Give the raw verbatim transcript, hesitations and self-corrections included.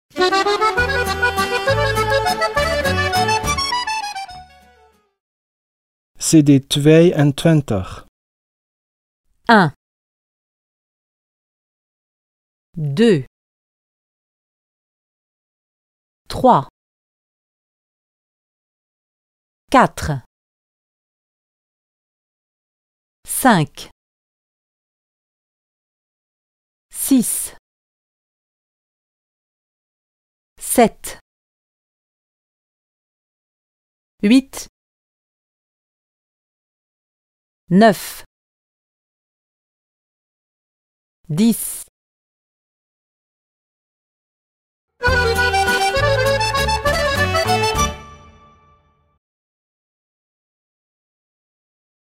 C'est des tweeëntwintig. un, deux, trois, quatre, cinq, six, sept, huit, neuf, dix.